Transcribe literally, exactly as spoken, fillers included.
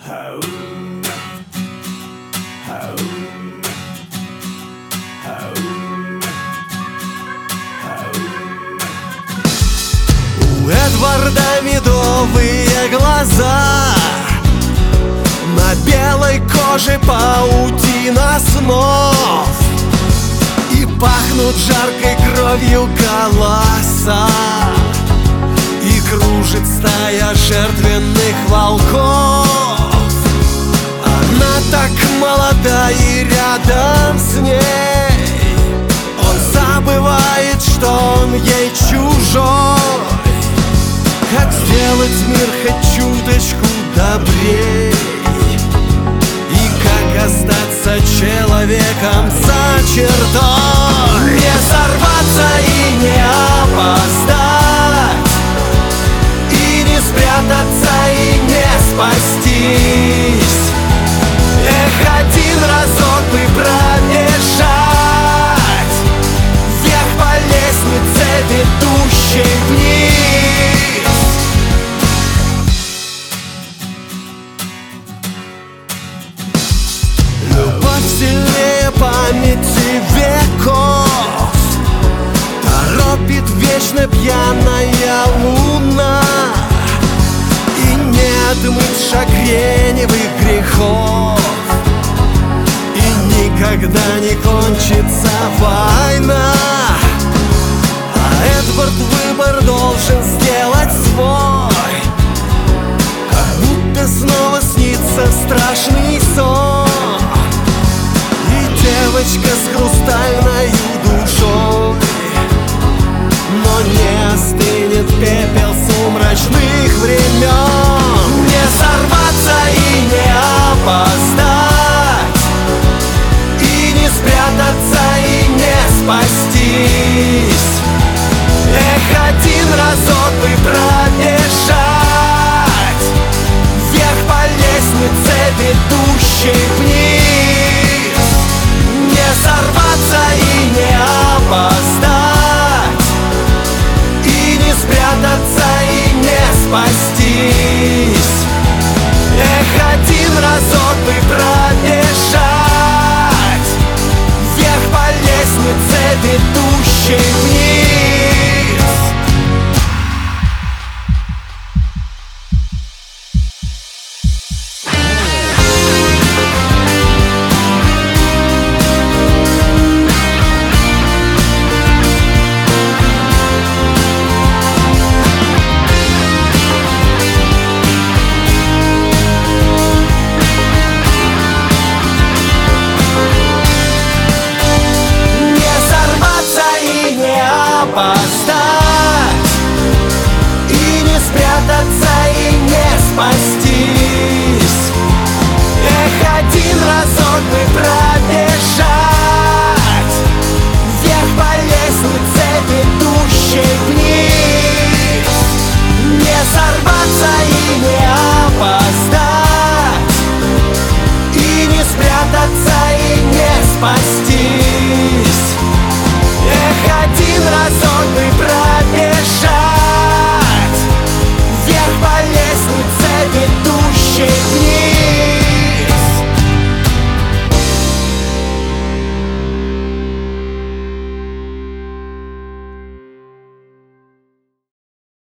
У Эдварда медовые глаза, на белой коже паутина снов, и пахнут жаркой кровью голоса, и кружит стая жертвенных волков. Она так молода, и рядом с ней он забывает, что он ей чужой. Как сделать мир хоть чуточку добрей, и как остаться человеком за чертой. Не сорваться и не опоздать, и не спрятаться, и не спастись. Эх, один разок бы пробежать вверх по лестнице, ведущей вниз. Любовь сильнее памяти веков, торопит вечно пьяная луна, и не отмыть шагреневых грехов, и никогда не кончится война. А Эдвард выбор должен сделать свой, как будто снова снится страшный сон. И девочка с хрустальной душой, но не остынет пепел сумрачных времен. Не сорваться и не опоздать, и не спрятаться, и не спастись. Эх, один разок бы пробежать вверх по лестнице, ведущей вниз. Не сорваться и не опоздать, и не спрятаться, и не спастись. Эх, один разок бы пробежать вверх по лестнице, ведущей вниз. И не спрятаться, и не спастись. Эх, один разок бы пробежать вверх по лестнице, ведущей вниз. Не сорваться